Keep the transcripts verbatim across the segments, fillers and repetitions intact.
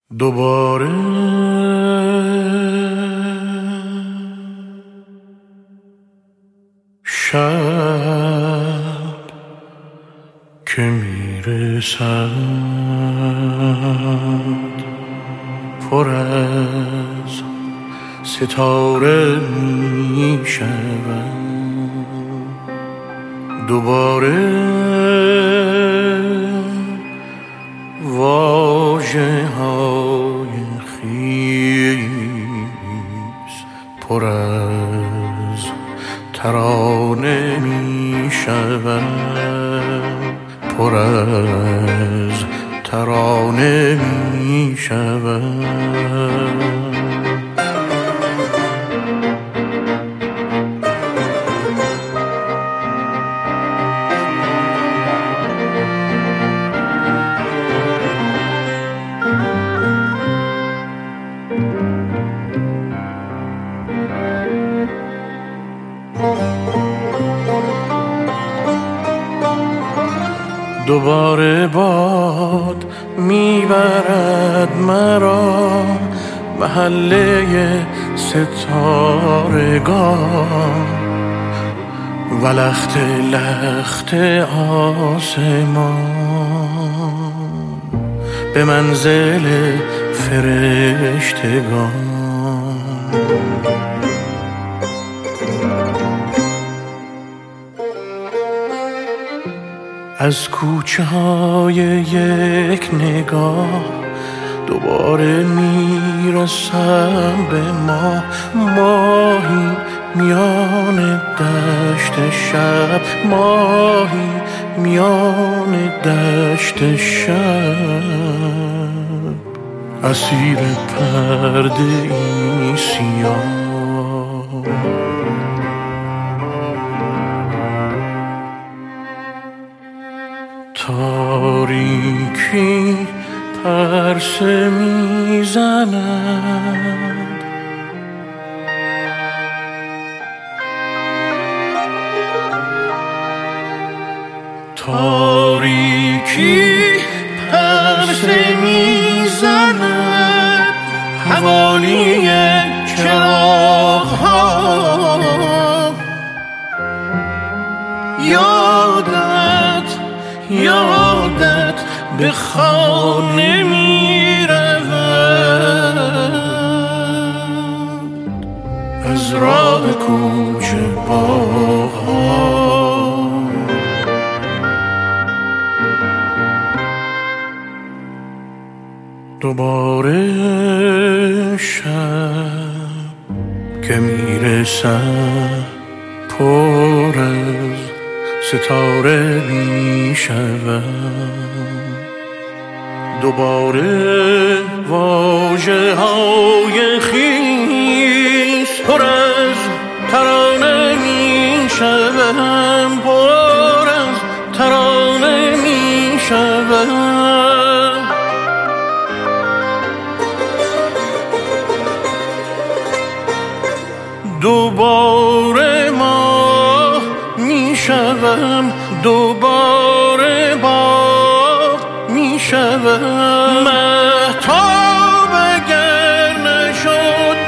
دوباره شب که میرسد پر از ستاره میشود. دوباره واژه های خیس پر از ترانه می شود، پر از ترانه می شود. دوباره باد میبرد مرا محله ستارگان و لخت لخت آسمان به منزل فرشتگان. از کوچه های یک نگاه دوباره میرسم به ما، ماهی میان دشت شب، ماهی میان دشت شب، اسیر پرده ای سیاه. تاریکی پرسه میزند، تاریکی پرسه میزند حوالی چراغ‌ها. یادت یادت به خانه می رود از راه کوچه باغ‌ها. دوباره شب که می رسد پر از ستاره می شود. دوباره واژه های خیس پر از ترانه می شود، پر از ترانه می شود. دوباره ما می شوم، دوباره باغ می شوم. مهتاب اگر نشد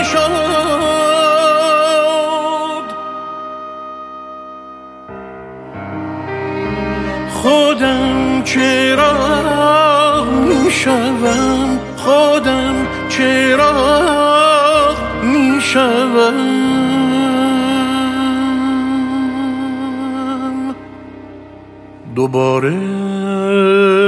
نشد، خودم چراغ می شوم، خودم چراغ می شوم. دوباره